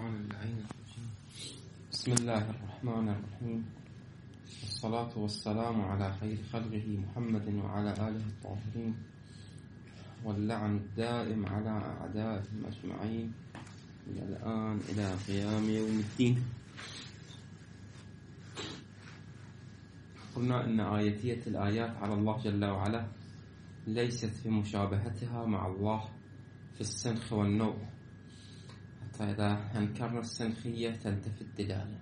بسم الله الرحمن الرحيم، والصلاة والسلام على خير خلقه محمد وعلى آله الطاهرين، واللعن الدائم على أعدائهم أجمعين من الآن إلى قيام يوم الدين. قلنا أن آيتية الآيات على الله جل وعلا ليست في مشابهتها مع الله في السنخ والنوع، حتى إذا أنكرنا السنخية تنتفي الدلالة.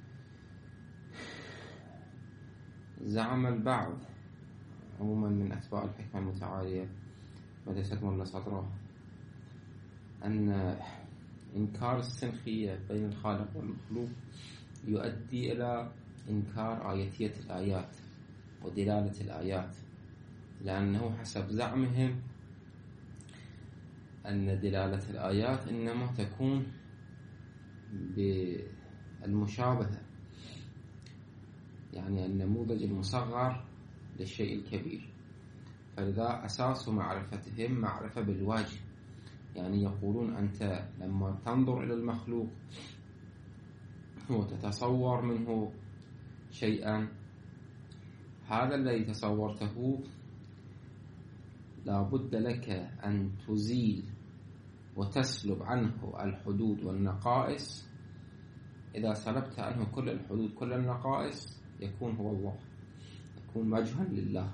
زعم البعض عموما من أتباع الحكمة المتعالية وليست ملا صدرها أن إنكار السنخية بين الخالق والمخلوق يؤدي إلى إنكار آيتية الآيات ودلالة الآيات، لأنه حسب زعمهم أن دلالة الآيات إنما تكون بالمشابهة، يعني النموذج المصغر للشيء الكبير. فلذا أساس معرفتهم معرفة بالوجه، يعني يقولون أنت لما تنظر إلى المخلوق وتتصور منه شيئا، هذا الذي تصورته لا بد لك أن تزيل وتسلب عنه الحدود والنقائص. إذا سلبت عنه كل الحدود كل النقائص يكون هو الله، يكون وجها لله.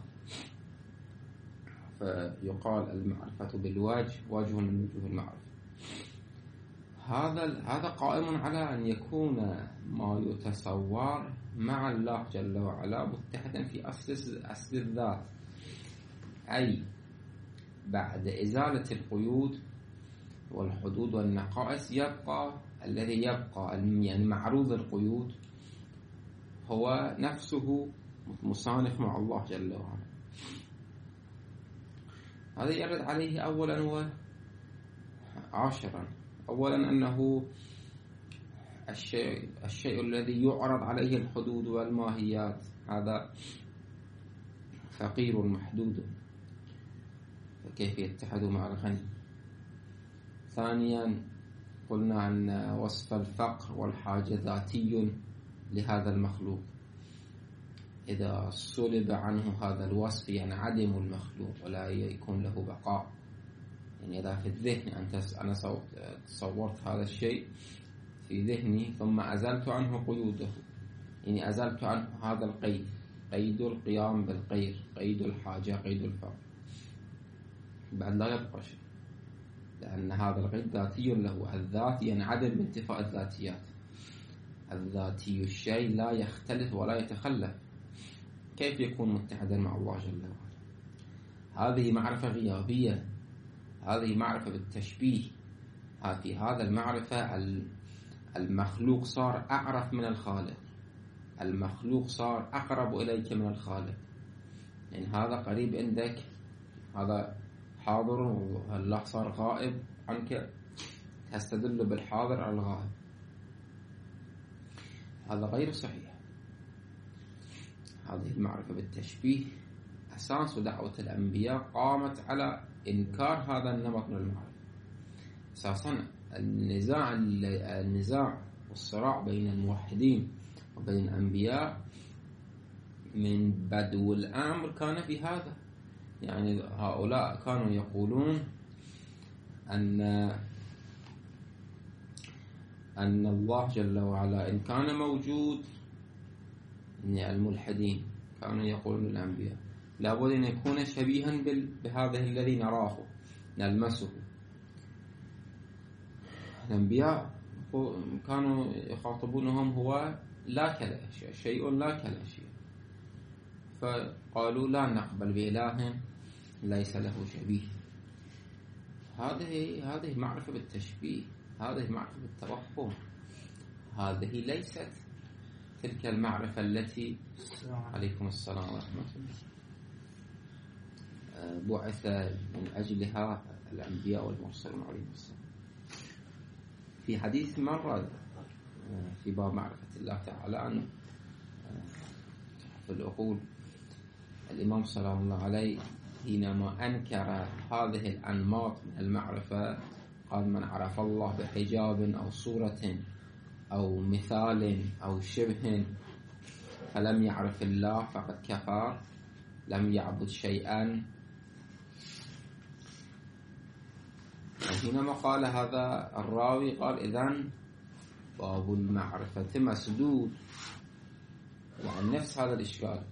فيقال المعرفة بالوجه وجه من وجوه المعرفة. هذا قائم على أن يكون ما يتصور مع الله جل وعلا متحدا في أصل الذات، أي بعد إزالة القيود والحدود والنقائص يبقى الذي يبقى يعني معروض القيود هو نفسه مصانف مع الله جل وعلا. هذا يرد عليه أولا وعاشرا. أولا أنه الشيء الذي يعرض عليه الحدود والماهيات هذا فقير محدود، فكيف يتحد مع الغني؟ ثانيا قلنا أن وصف الفقر والحاجة ذاتي لهذا المخلوق، إذا سلب عنه هذا الوصف يعني عدم المخلوق ولا يكون له بقاء. يعني إذا في الذهن أنا تصورت هذا الشيء في ذهني ثم أزلت عنه قيوده، يعني أزلت عنه هذا القيد، قيد القيام بالغير، قيد الحاجة، قيد الفقر، بعد لا يبقى شيء، لأن هذا القيد ذاتي له. الذات يعني عدم انتفاء الذاتيات، الذاتي الشيء لا يختلف ولا يتخلف، كيف يكون متحدا مع الله جل وعلا؟ هذه معرفة غيابية، هذه معرفة بالتشبيه. في هذا المعرفة المخلوق صار أعرف من الخالق، المخلوق صار أقرب إليك من الخالق، يعني هذا قريب عندك، هذا حاضر والله صار غائب عنك، تستدل بالحاضر على الغائب. هذا غير صحيح. هذه المعرفة بالتشبيه أساس دعوة الأنبياء قامت على إنكار هذا النمط من المعرفة. أساسا النزاع والصراع بين الموحدين وبين الأنبياء من بدو الأمر كان في هذا، يعني هؤلاء كانوا يقولون أن الله جل وعلا إن كان موجود، يعني الملحدين كانوا يقولون للأنبياء لابد أن يكون شبيها بهذا الذي نراه نلمسه. الأنبياء كانوا يخاطبونهم هو لا كالأشياء، شيء لا كالأشياء، فقالوا لا نقبل بإله ليس له شبيه. هذه معرفة بالتشبيه، هذه معرفة بالتوهم، هذه ليست تلك المعرفة التي عليكم السلام ورحمة الله بعث من أجلها الأنبياء والمرسلون عليهم السلام. في حديث مرة في باب معرفة الله تعالى عنه في العقول، الإمام سلام الله عليه حينما أنكر هذه الأنماط من المعرفة قال من عرف الله بحجاب أو صورة أو مثال أو شبه فلم يعرف الله فقد كفر، لم يعبد شيئا. وحينما قال هذا الراوي قال إذن باب المعرفة مسدود، وعن نفس هذا الإشكال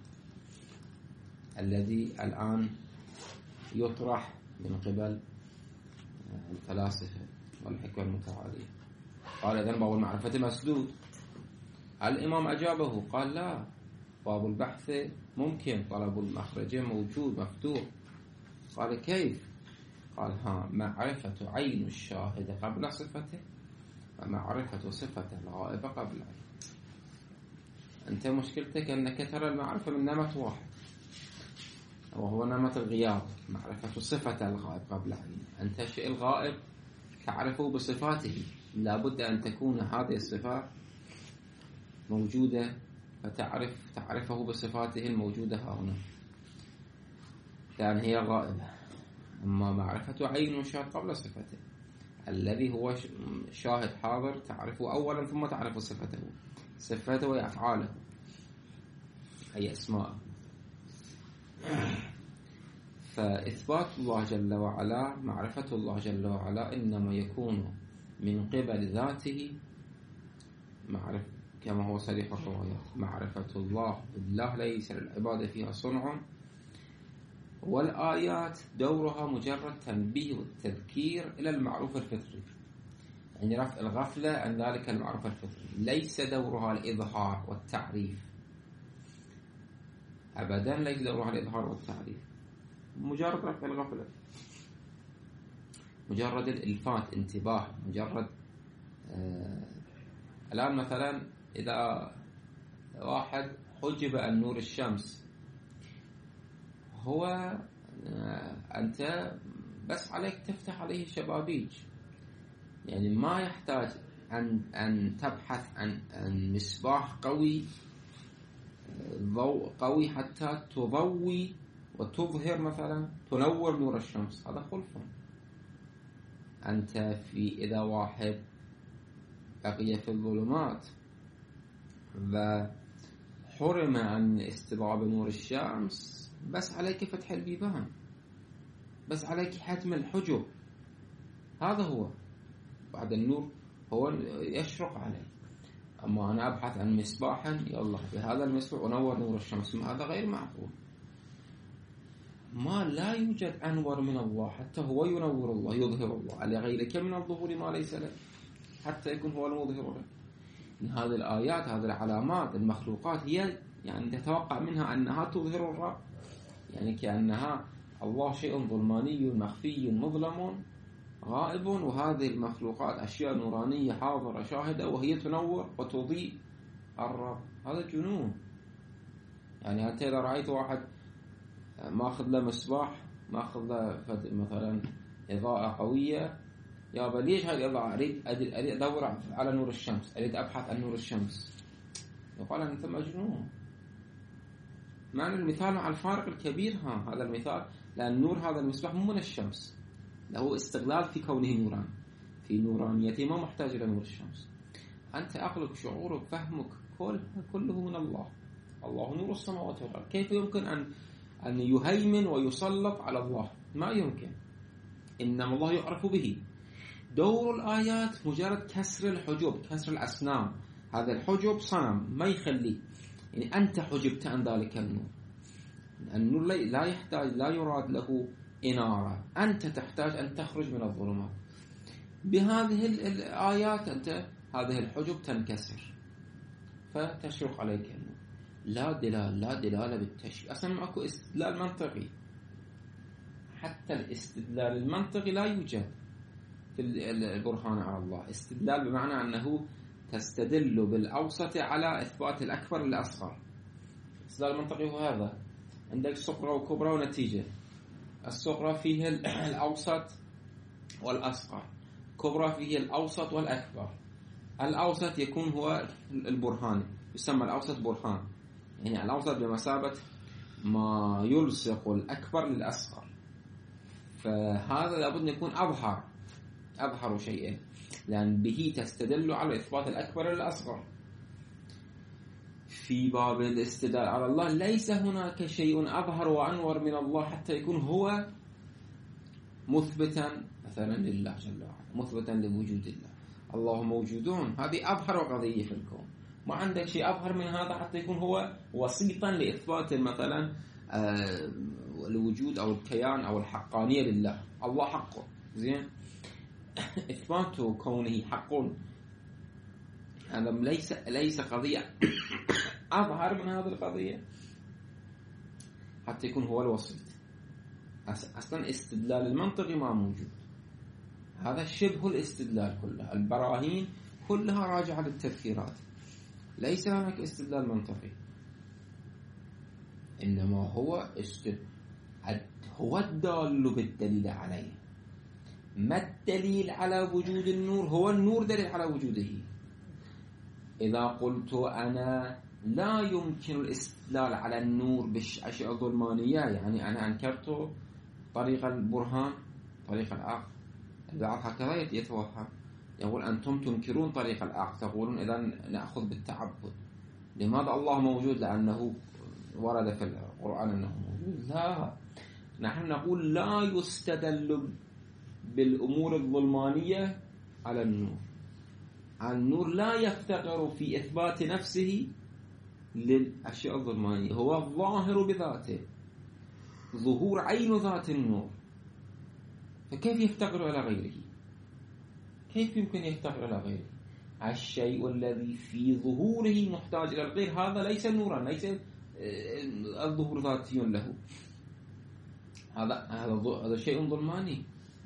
الذي الآن يطرح من قبل الفلاسفة والحكمة المتعالية. قال إذن باب المعرفة مسدود. الإمام أجابه قال لا، باب البحث ممكن، طلب المخرج موجود مفتوح. قال كيف؟ قال معرفة عين الشاهد قبل صفته، ومعرفة صفة الغائب قبل عين. أنت مشكلتك أنك ترى المعرفة من نمط واحد، وهو نمط الغياب، معرفة صفة الغائب قبل عين. أنت الشيء الغائب تعرفه بصفاته، لابد أن تكون هذه الصفات موجودة فتعرفه بصفاته الموجودة هنا، لأن هي غائبة. أما معرفة عين وشاهد قبل صفته، الذي هو شاهد حاضر تعرفه أولا ثم تعرف صفته وأفعاله أي أسماء. فإثبات الله جل وعلا، معرفة الله جل وعلا إنما يكون من قبل ذاته، كما هو صريح الروايات. معرفة الله بالله ليس للعبادة فيها صنع، والآيات دورها مجرد تنبيه والتذكير إلى المعروف الفطري، يعني رفع الغفلة عن ذلك المعروف الفطري. ليس دورها الإظهار والتعريف أبدا، ليس دورها الإظهار والتعريف، مجرد رفع الغفلة، مجرد الإلفات، انتباه، مجرد الآن مثلا إذا واحد حجب عن نور الشمس، هو أنت بس عليك تفتح عليه شبابيك، يعني ما يحتاج أن تبحث عن مصباح قوي، ضوء قوي حتى تضوي وتظهر مثلا تنور نور الشمس. هذا خلف. أنت إذا واحد بقي في الظلمات وحرم عن استضاءة نور الشمس، بس عليك فتح البيبان، بس عليك حتم الحجب. هذا هو بعد النور هو يشرق عليه. أما أنا أبحث عن مصباحا، يلا بهذا المصباح أنور نور الشمس، هذا غير معقول. ما لا يوجد أنور من الله، حتى هو ينور الله يظهر الله على غيرك من الظهور ما ليس له، حتى يكون هو المظهر له. هذه الآيات، هذه العلامات، المخلوقات هي يعني تتوقع منها أنها تظهر الرب، يعني كأنها الله شيء ظلماني مخفي مظلم غائب، وهذه المخلوقات أشياء نورانية حاضرة شاهدة، وهي تنور وتضيء الرب. هذا جنون. يعني أنت إذا رأيت واحد ماخذ له مصباح، ماخذ له مثلا إضاءة قوية، يا ليش هاي الإضاءة؟ أريد أدور على نور الشمس، أريد أبحث عن نور الشمس. يقول أنت مجنون. معنى المثال مع الفارق الكبير هذا المثال، لأن نور هذا المصباح مو من الشمس، له استغلال في كونه نوران، في نورانيته ما محتاج إلى نور الشمس. أنت عقلك، شعورك، فهمك كله من الله. الله نور السماوات والأرض. كيف يمكن أن يهيمن ويسلط على الله؟ ما يمكن. إنما الله يعرف به. دور الآيات مجرد كسر الحجب، كسر الأصنام. هذا الحجب صنم ما يخلي، يعني أنت حجبت عن ذلك النور. النور لا يحتاج، لا يراد له إنارة، أنت تحتاج أن تخرج من الظلمات. بهذه الآيات أنت هذه الحجب تنكسر فتشرق عليك النور. لا دلالة بالتشبيه، أصلا ماكو استدلال منطقي. حتى الاستدلال المنطقي لا يوجد في البرهان على الله. استدلال بمعنى أنه تستدل بالأوسط على إثبات الأكبر للأصغر. الاستدلال المنطقي هو هذا. عندك صغرى وكبرى ونتيجة. الصغرى فيه الأوسط والأصغر، كبرى فيه الأوسط والأكبر. الأوسط يكون هو البرهان، يسمى الأوسط برهان، يعني الأوسط بمثابة ما يلصق الأكبر للأصغر. فهذا لابد أن يكون أظهر. أظهر شيء، لأن به تستدل على إثبات الأكبر للأصغر. في باب الاستدلال على الله ليس هناك شيء أظهر وأنور من الله حتى يكون هو مثبتا مثلا لله جل وعلا، مثبتا لوجود الله. الله موجودون، هذه أظهر قضية في الكون. ما عندك شيء أظهر من هذا حتى يكون هو وسيطا لإثبات مثلا الوجود أو الكيان أو الحقانية لله. الله حقه، زين، إثبات كونه حق هذا ليس قضية أظهر من هذه القضية حتى يكون هو الوسيط. أصلا استدلال المنطقي ما موجود، هذا شبه الاستدلال كله. البراهين كلها راجعة للتذكيرات، ليس هناك استدلال منطقي، إنما هو الدال بالدليل عليه. ما الدليل على وجود النور؟ هو النور دليل على وجوده. إذا قلت أنا لا يمكن الاستدلال على النور بالأشياء الظلمانية، يعني أنا أنكرت طريق البرهان، طريق العقل. البعض هكذا يتوهم، يقول أنتم تنكرون طريق العقل، تقولون إذا نأخذ بالتعبد. لماذا الله موجود؟ لأنه ورد في القرآن أنه موجود. لا، نحن نقول لا يستدل بالأمور الظلمانية على النور. النور لا يفتقر في إثبات نفسه للأشياء الظلمانية، هو الظاهر بذاته، ظهور عين ذات النور. فكيف يفتقر إلى غيره؟ كيف يمكن يفتقر إلى غيره؟ الشيء الذي في ظهوره محتاج إلى الغير هذا ليس نورا، ليس الظهور ذاتي له، هذا شيء ظلماني.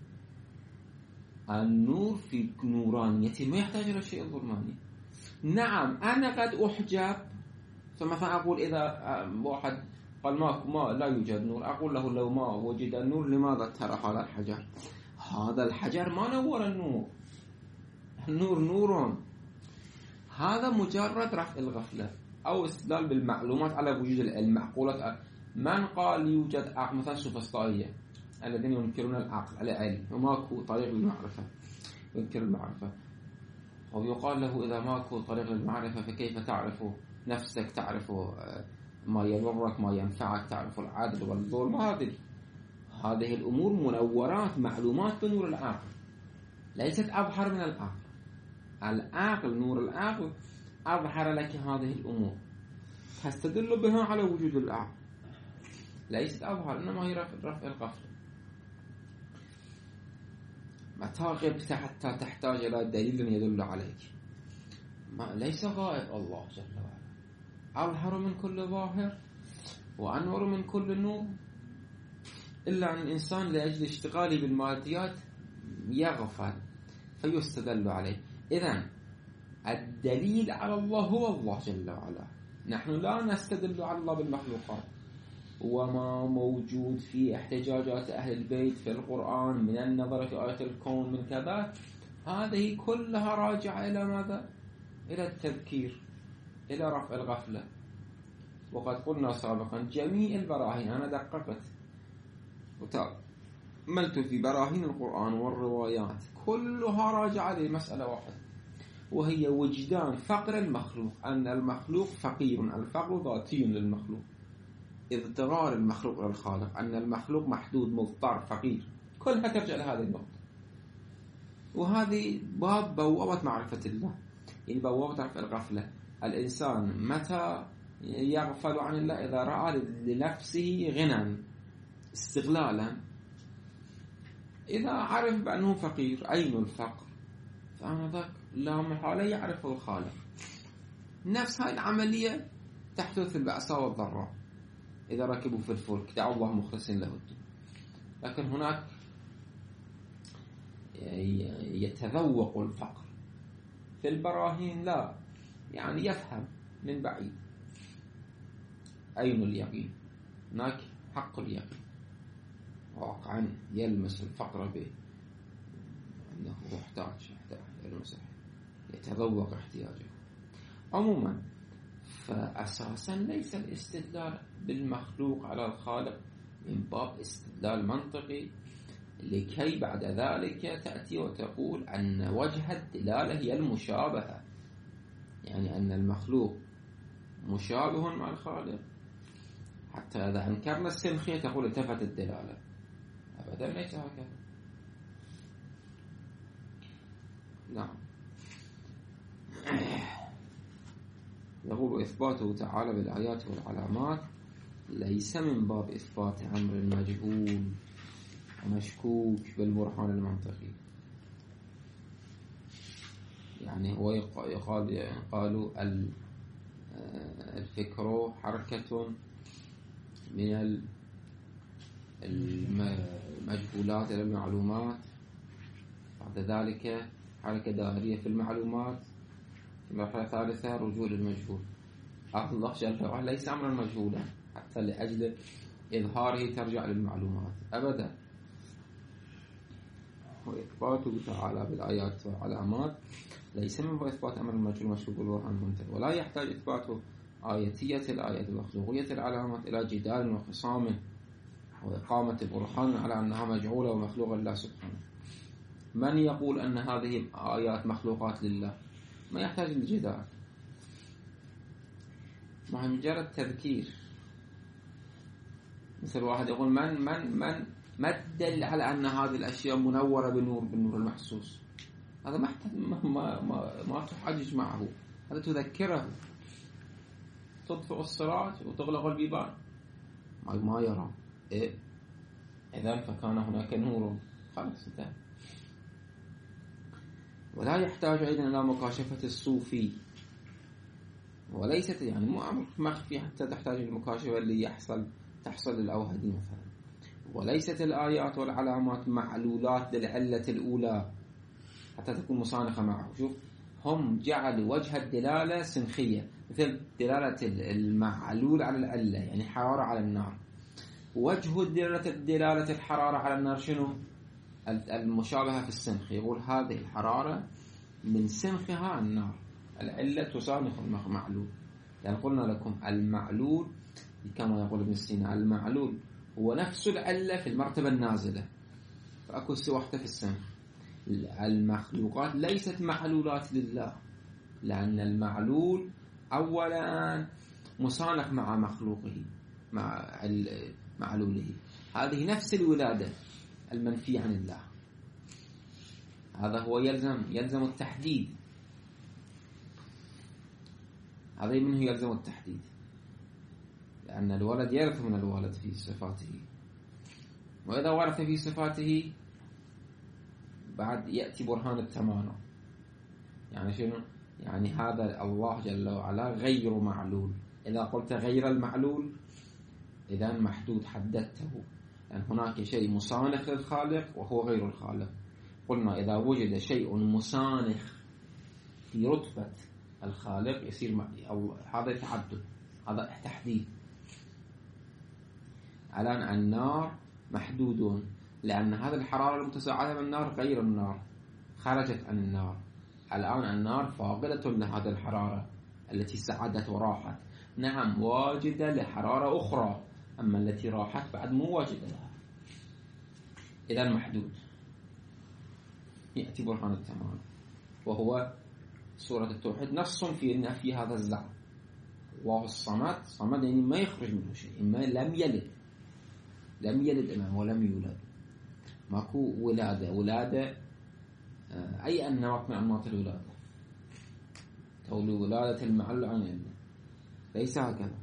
النور في نورانيته ما يحتاج إلى شيء ظلماني. نعم، أنا قد أحجب، فمثلا أقول إذا واحد قال ما لا يوجد نور، أقول له لو ما وجد النور لماذا ترى هذا الحجر؟ هذا الحجر ما نور النور، النور نور. هذا مجرد رفع الغفلة أو استدلال بالمعلومات على وجود المعقولات. من قال يوجد عقل؟ مثلا السوفسطائية الذين ينكرون العقل على علم وماكو طريق للمعرفة، ينكر المعرفة. أو يقال له إذا ماكو طريق للمعرفة فكيف تعرف نفسك، تعرف ما يضرك ما ينفعك، تعرف العدل والظلم. هذه الأمور منورات، معلومات بنور العقل، ليست أظهر من العقل. العقل، نور العقل أظهر لك هذه الأمور، تستدل بها على وجود العقل، ليست أظهر، إنما هي رفع الغفلة. متى غبت حتى تحتاج إلى دليل يدل عليك؟ ليس غائب الله جل وعلا، أظهر من كل ظاهر وأنور من كل نور، إلا أن الإنسان لأجل اشتغاله بالماديات يغفل فيستدل عليه. إذن الدليل على الله هو الله جل وعلا. نحن لا نستدل على الله بالمخلوقات. وما موجود في احتجاجات أهل البيت في القرآن من النظر في آية الكون من كذا، هذه كلها راجعة إلى ماذا؟ إلى التذكير، إلى رفع الغفلة. وقد قلنا سابقا جميع البراهين، أنا دققت وتأملت في براهين القرآن والروايات، كلها راجعة لمسألة واحدة، وهي وجدان فقر المخلوق، أن المخلوق فقير، الفقر ذاتي للمخلوق، اضطرار المخلوق للخالق، أن المخلوق محدود مضطر فقير، كلها ترجع لهذه النقطة. وهذه باب بوابة معرفة الله، يعني بوابة رفع الغفلة. الإنسان متى يغفل عن الله؟ إذا رأى لنفسه غنى استغلالا. إذا عرف بأنه فقير، أين الفقر؟ فأنا ذاك لا محالة يعرفه الخالق. نفس هاي العملية تحدث في البأساء والضراء. إذا ركبوا في الفلك دعوا الله مخلصين له الدين. لكن هناك يتذوق الفقر. في البراهين لا، يعني يفهم من بعيد. أين اليقين؟ هناك حق اليقين، واقعا يلمس الفقر به أنه محتاج، يلمسه، يتذوق احتياجه. عموما فأساسا ليس الاستدلال بالمخلوق على الخالق من باب استدلال منطقي لكي بعد ذلك تأتي وتقول أن وجه الدلالة هي المشابهة، يعني أن المخلوق مشابه مع الخالق. حتى إذا أنكرنا السنخية تقول التفت الدلالة، أبدا ليس هكذا. نعم. يقول إثباته تعالى بالآيات والعلامات ليس من باب إثبات أمر مجهول ومشكوك بالبرهان المنطقي. يعني هو قالوا الفكر حركة من المجهولات إلى المعلومات، بعد ذلك حركة دائرية في المعلومات، في المرحلة الثالثة رجوع للمجهول. الله جل وعلا ليس أمرا مجهولا حتى لأجل إظهاره ترجع للمعلومات أبدا. وإثباته تعالى بالآيات والعلامات ليس من إثبات أمر المجهول مشكوك بالبرهان المنطقي، ولا يحتاج إثبات آيتية الآيات ومخلوقية العلامات إلى جدال وخصام وإقامة برهان على أنها مجعولة ومخلوقة لله سبحانه. من يقول أن هذه آيات مخلوقات لله ما يحتاج للجدال، مجرد تذكير. مثل واحد يقول ما الدليل على أن هذه الأشياء منورة بالنور المحسوس؟ هذا ما تحجج معه، هذا تذكره. تطفئ السراج وتغلق البيبان ما يرى. إذن فكان هناك نور، خلاص انتهى. ولا يحتاج أيضا إلى مكاشفة الصوفي، وليست يعني مو أمر مخفي حتى تحتاج المكاشفة اللي تحصل للأوهدي مثلا. وليست الآيات والعلامات معلولات للعلة الأولى حتى تكون مصانخة معه. شوف، هم جعلوا وجه الدلالة سنخية، مثل دلالة المعلول على العلة، يعني حرارة على النار. وجه دلالة الحرارة على النار شنو؟ المشابهة في السنخ. يقول هذه الحرارة من سنخها النار، العلة تسانخ المعلول. يعني قلنا لكم المعلول كما يقول ابن سينا، المعلول هو نفس العلة في المرتبة النازلة، فأكو سوحته في السنخ. المخلوقات ليست معلولات لله، لأن المعلول أولا مسانخ مع مخلوقه مع معلوله. هذه نفس الولادة المنفي عن الله. هذا هو يلزم التحديد. هذا منه يلزم التحديد، لأن الولد يرث من الوالد في صفاته، وإذا ورث في صفاته بعد يأتي برهان التمانع. يعني شنو؟ يعني هذا الله جل وعلا غير معلول. إذا قلت غير المعلول إذن محدود، حددته، لأن هناك شيء مسانخ للخالق وهو غير الخالق. قلنا إذا وجد شيء مسانخ في رتبة الخالق يصير هذا تعدد، هذا تحديد. الآن النار محدود، لأن هذه الحرارة المتساعدة من النار غير النار، خرجت عن النار. الآن النار فاقدة لهذه الحرارة التي سعدت وراحت. نعم واجدة لحرارة أخرى، أما التي راحت بعد مو واجدة لها. إذن محدود. يأتي برهان التمام، وهو سورة التوحيد نص في نفي هذا الزعم. الله الصمد، صمد يعني ما يخرج منه شيء، ما لم يلد إمام ولم يولد. ماكو ولادة أي أنماط من أنماط الولادة، تولي ولادة المعلول عن العلة، ليس هكذا.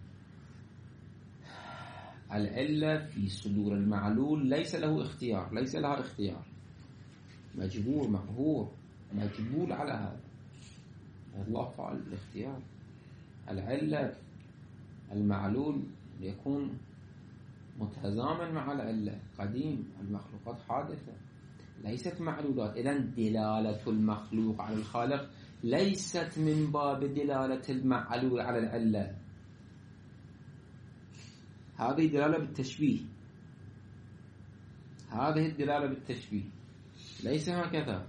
العلة في صدور المعلول ليس له اختيار، ليس لها اختيار، مجبور مقهور مجبول على هذا. الله فعل الاختيار. العلة المعلول يكون متزامن مع العلة، قديم. المخلوقات حادثة ليست معلولات. إذن دلالة المخلوق على الخالق ليست من باب دلالة المعلول على العلة، هذه دلالة بالتشبيه، هذه الدلالة بالتشبيه، ليس هكذا.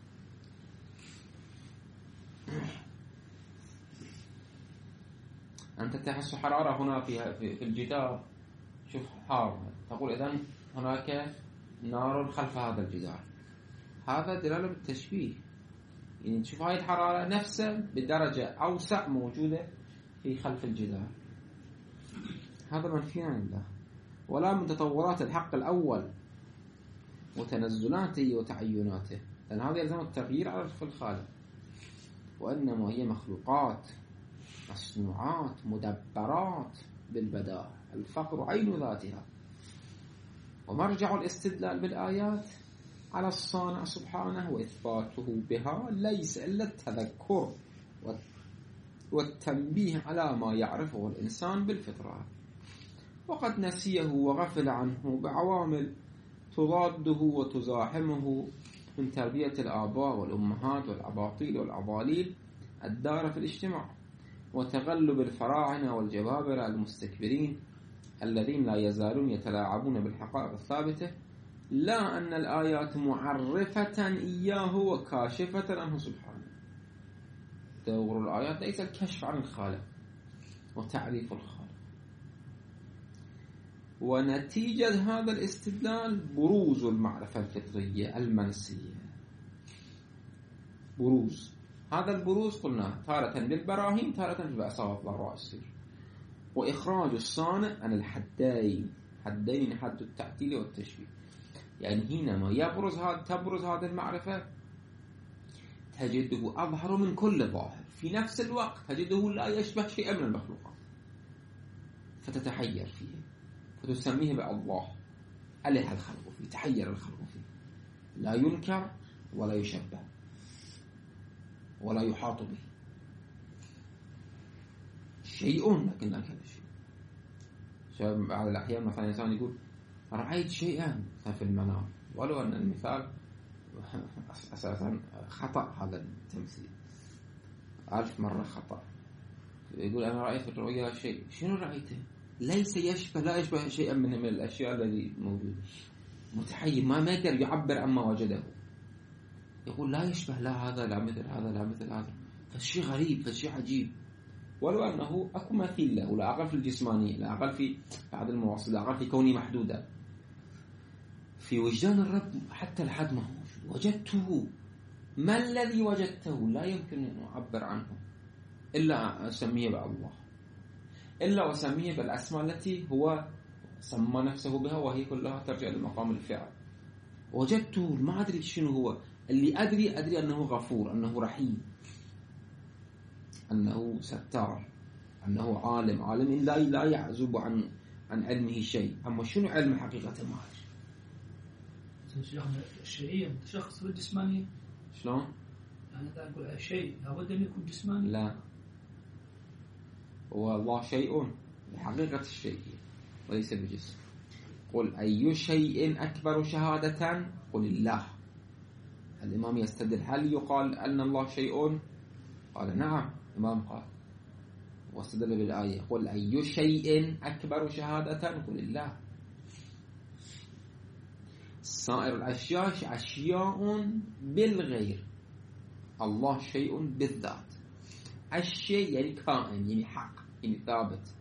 أنت تحس حرارة هنا في الجدار، شوف حار، تقول إذن هناك نار خلف هذا الجدار. هذا دلالة بالتشبيه، يعني تشوف هاي الحرارة نفسها بدرجة أوسع موجودة في خلف الجدار. هذا منفي عن الله. ولا من تطورات الحق الأول وتنزلاته وتعيناته، لأن هذا يلزم التغيير على الخالق، وإنما هي مخلوقات مصنوعات مدبرات بالبداء، الفقر عين ذاتها. ومرجع الاستدلال بالآيات على الصانع سبحانه وإثباته بها ليس إلا التذكر والتنبيه على ما يعرفه الإنسان بالفطرة، وقد نسيه وغفل عنه بعوامل تضاده وتزاحمه من تربية الآباء والأمهات والأباطيل والأضاليل الدارة في الاجتماع، وتغلب الفراعنة والجبابرة المستكبرين الذين لا يزالون يتلاعبون بالحقائق الثابتة، لا أن الآيات معرفة إياه وكاشفة عنه سبحانه. دور الآيات ليس الكشف عن الخالق وتعريف الخالق. ونتيجة هذا الاستدلال بروز المعرفة الفطرية المنسية. بروز، هذا البروز قلنا تارة بالبراهين تارة بالأسباب الرئيسية، وإخراج الصانع عن الحدين، حدين حد التعطيل والتشبيه. يعني حينما تبرز هذه المعرفة تجده أظهر من كل ظاهر، في نفس الوقت تجده لا يشبه شيئا من المخلوقات، فتتحير فيه فتسميه بالله. أله الخلق فيه، تحير الخلق فيه، لا ينكر ولا يشبه ولا يحاط به شيء، لكن لا كذا شيء. بعض الأحيان مثلا إنسان يقول رأيت شيئا في المنام، ولو أن المثال أساسا خطأ، هذا التمثيل 1000 مرة خطأ. يقول أنا رأيت في الرؤيا شيء، شنو رأيته؟ ليس يشبه، لا يشبه شيئا من الأشياء التي موجودة، متحير، ما يقدر يعبر عما وجده. يقول لا يشبه، لا هذا لا مثل هذا لا مثل هذا، فالشيء غريب، فالشيء عجيب، ولو أنه أكو مثيل له، لا أقل في الجسمانية، لا أقل في بعض المواصل، لا أقل في كوني محدودا. في وجدان الرب حتى الحد ما هو وجدته. ما الذي وجدته؟ لا يمكن أن أعبر عنه إلا أسميه بالله، إلا وسميه بالأسماء التي هو سمى نفسه بها، وهي كلها ترجع لمقام الفعل. وجدته، ما أدري شنو هو. اللي أدري أنه غفور، أنه رحيم، أنه ستار، أنه عالم لا يعزب عن علمه شيء. أما شنو علم حقيقة ما أدري. الشيئية شخص بالجسمانية شلون؟ يعني أقول الشيء لابد أن يكون جسماني. لا، هو الله شيء بحقيقة الشيء وليس بجسم. قل أي شيء أكبر شهادة؟ قل الله. الإمام يستدل، هل يقال أن الله شيء؟ قال نعم. الإمام قال واستدل بالآية قل أي شيء أكبر شهادة؟ قل الله. سائر الأشياء أشياء بالغير، الله شيء بالذات. الشيء يعني كائن، يعني حق، يعني ثابت.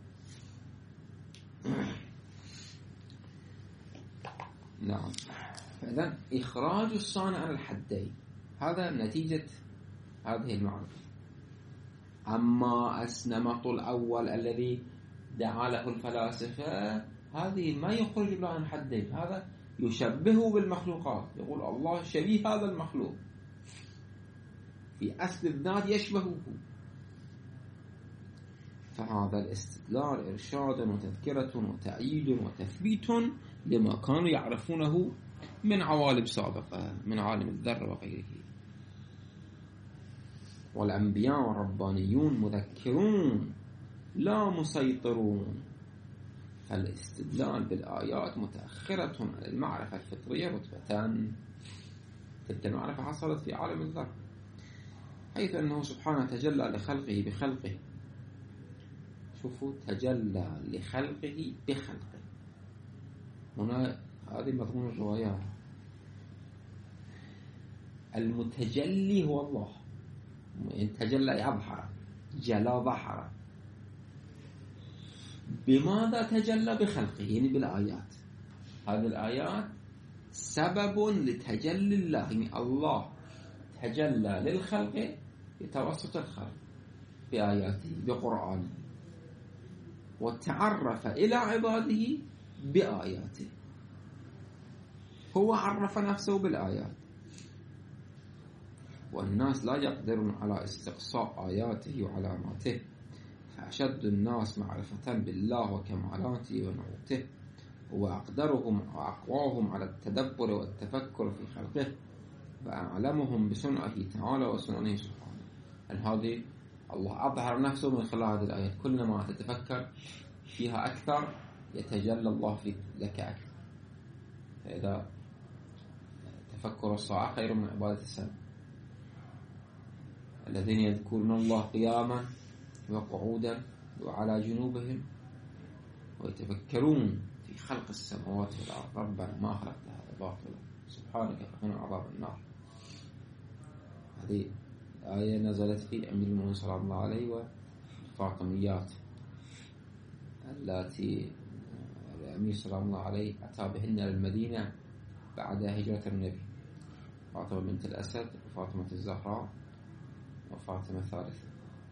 نعم. فإذن إخراج الصانع عن الحدين هذا نتيجة هذه المعرفة. أما النمط الأول الذي دعا له الفلاسفة، هذه ما يخرج له عن الحدين، هذا يشبهه بالمخلوقات، يقول الله شبيه هذا المخلوق، في أصل الذات يشبهه. فهذا الاستدلال إرشاد وتذكرة وتأييد وتثبيت لما كانوا يعرفونه من عوالم سابقة، من عالم الذر وغيره. والأنبياء والربانيون مذكرون لا مسيطرون، فالاستدلال بالآيات متأخرة عن المعرفة الفطرية رتبتان. تلك المعرفة حصلت في عالم الذر، حيث أنه سبحانه تجلى لخلقه بخلقه. شوفوا، تجلى لخلقه بخلقه. هنا هذه مضمون الروايات. المتجلي هو الله، تجلى يظهر، جلا ظهر. بماذا تجلى؟ بخلقه، يعني بالآيات. هذه الآيات سبب لتجلي الله، يعني الله تجلى للخلق بتوسط الخلق بآياته بقرآنه، وتعرف إلى عباده بآياته. هو عرف نفسه بالآيات، والناس لا يقدرون على استقصاء آياته وعلاماته، فأشد الناس معرفة بالله وكمالاته ونعوته، وأقدرهم وأقواهم على التدبر والتفكر في خلقه، وأعلمهم بصنعه تعالى وصنعه سبحانه. هذه الله أظهر نفسه من خلال هذه الآيات، كلما تتفكر فيها أكثر يتجلى الله فيك لك أكثر. فإذا تفكر الساعة خير من عبادة السنة. الذين يذكرون الله قياما وقعودا وعلى جنوبهم ويتفكرون في خلق السماوات والأرض ربنا ما خلقت هذا باطلا سبحانك فقنا عذاب النار. هذه آية نزلت في أمير المؤمنين صلى الله عليه والفاطميات التي الأمير صلى الله عليه أتى بهن للمدينة بعد هجرة النبي، فاطمة بنت الأسد وفاطمة الزهراء وفاطمة الثالثة.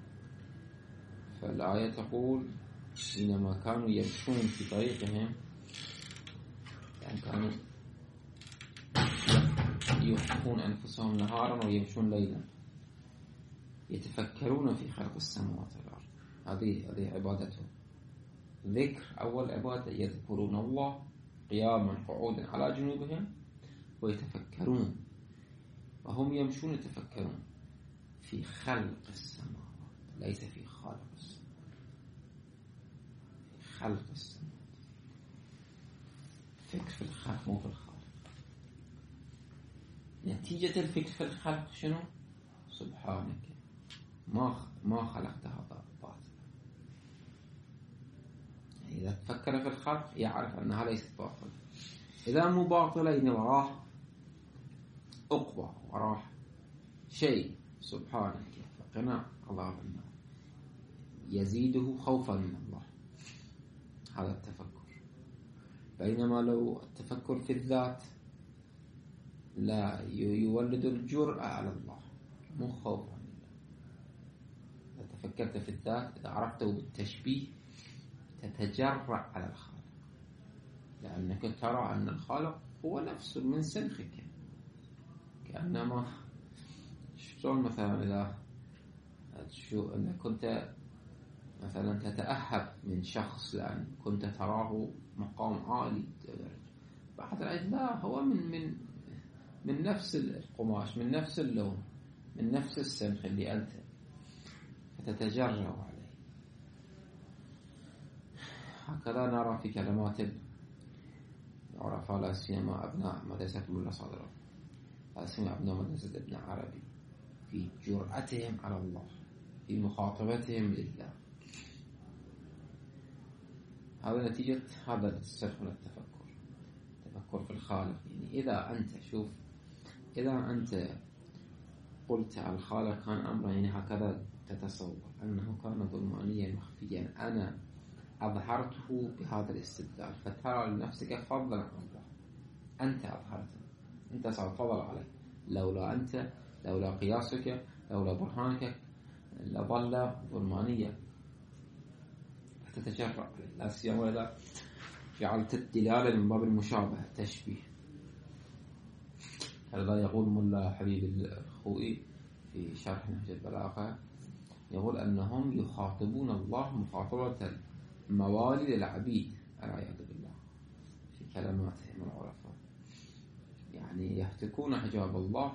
فالآية تقول حينما كانوا يمشون في طريقهم، يعني كانوا يوقفون أنفسهم نهارا ويمشون ليلا يتفكرون في خلق السماوات والأرض. هذه عبادتهم. ذكر أول عبادة، يذكرون الله قياما قعودا على جنوبهم ويتفكرون، وهم يمشون يتفكرون في خلق السماوات، ليس في خالق السماوات، في خلق السماوات. فكر في الخلق مو في الخالق. نتيجة الفكر في الخلق شنو؟ سبحانك ما خلقت هذا باطلا. يعني إذا تفكر في الخلق يعرف أنها ليست باطلة. إذا مو باطلة يعني وراه أقوى، وراه شيء سبحانك فقنا عذاب النار، يزيده خوفا من الله. هذا التفكر. بينما لو التفكر في الذات لا يولد الجرأة على الله، مو خوفا من الله. إذا تفكرت في الذات، إذا عرفته بالتشبيه تتجرأ على الخالق، لأنك ترى أن الخالق هو نفس من سنخك. كأنما شلون مثلا إذا أنك كنت مثلا تتأهب من شخص لأن كنت تراه مقام عالي، بعد العيد لا، هو من نفس القماش، من نفس اللون، من نفس السنخ اللي أنت، فتتجرأ عليه. هكذا نرى في كلمات العرفاء لا سيما أبناء مدرسة الملا صادرة، لا سيما أبناء مدرسة ابن عربي، في جرأتهم على الله، في مخاطبتهم لله. هذا نتيجة هذا السلف من التفكر في الخالق. يعني إذا أنت قلت الخالق كان أمرا، يعني هكذا تتصور أنه كان ظلمانيا مخفيا، أنا أظهرته بهذا الاستدلال، فترى لنفسك فضلا عن الله. أنت أظهرته، أنت ستفضل عليه. لولا أنت، لولا قياسك، لولا برهانك لظل ظلمانيا، فتتجرأ عليه. لا سيما إذا جعلت الدلالة من باب المشابهة تشبيه. هذا يقول ملا حبيب الخوئي في شرح نهج البلاغة، يقول أنهم يخاطبون الله مخاطبة موالي للعبيد والعياذ بالله في كلماتهم العرفاء، يعني يهتكون حجاب الله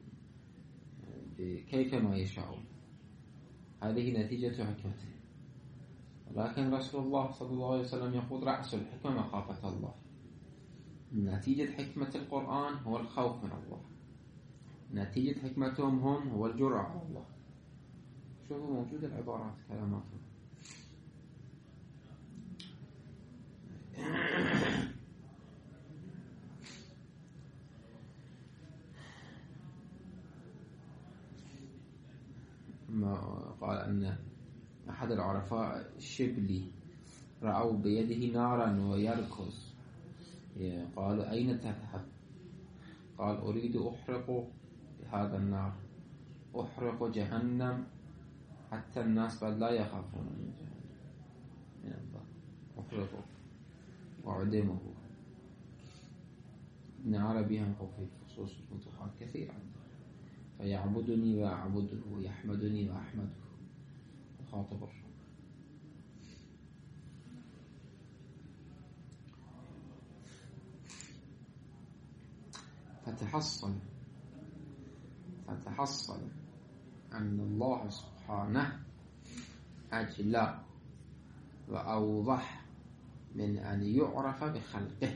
كيفما يشاءون. هذه نتيجة حكمته. ولكن رسول الله صلى الله عليه وسلم يقول رأس الحكمة مخافة الله. نتيجة حكمة القرآن هو الخوف من الله، نتيجة حكمتهم هم هو الجرأة على الله. شوفوا موجود العبارات كلاماتهم. ما قال أن أحد العرفاء الشبلي رأوا بيده نارا ويركض، قالوا أين تذهب؟ قال أريد أحرق بهذا النار، أحرق جهنم حتى الناس بل لا يخافون من جهنم من الله، أحرقه وأعدمه. ابن عربي هم في خصوص الفتوحات كثير عنده، فيعبدني وأعبده ويحمدني وأحمده، خاطب الرب. فتحصل أن الله سبحانه أجلى وأوضح من أن يعرف بخلقه،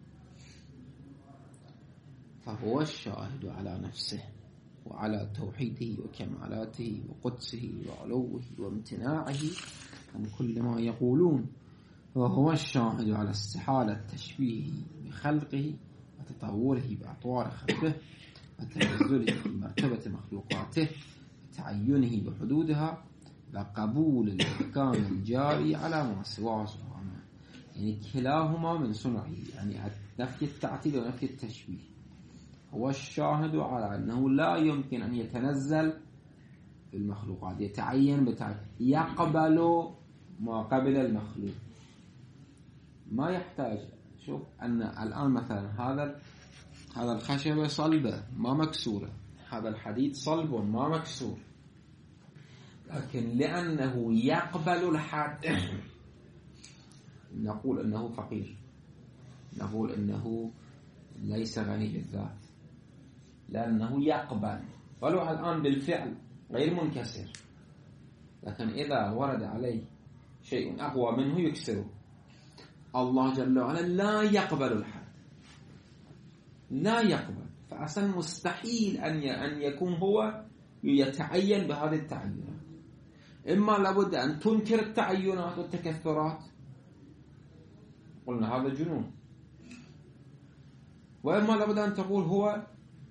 فهو الشاهد على نفسه وعلى توحيده وكمالاته وقدسه وعلوه وامتناعه عن كل ما يقولون، وهو الشاهد على استحالة تشبيهه بخلقه وتطوره بأطوار خلقه وتنزله في مرتبة مخلوقاته وتعينه بحدودها وقبول الأحكام الجاري على ما سواه سبحانه. يعني كلاهما من صنعه، يعني نفي التعطيل ونفي التشبيه. هو الشاهد على أنه لا يمكن أن يتنزل في المخلوقات، يتعين بتعين، يقبل ما قبل المخلوق، ما يحتاج. شوف أن الآن مثلا هذا الخشبة صلبة ما مكسورة، هذا الحديد صلب ما مكسور، لكن لأنه يقبل الحد نقول أنه فقير، نقول أنه ليس غني بالذات، لأنه يقبل ولو الآن بالفعل غير منكسر، لكن إذا ورد عليه شيء أقوى منه يكسره. الله جل وعلا لا يقبل الحد، لا يقبل، فأصلا مستحيل أن يكون هو يتعين بهذه التعينات. إما لابد أن تنكر التعينات والتكثرات، قلنا هذا جنون، وإما لابد أن تقول هو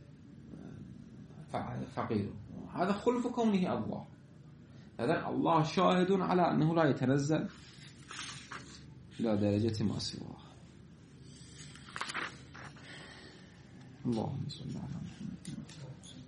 فقير، هذا خلف كونه الله. إذن الله شاهد على أنه لا يتنزل إلى درجة ما سواه. اللهم صل على محمد.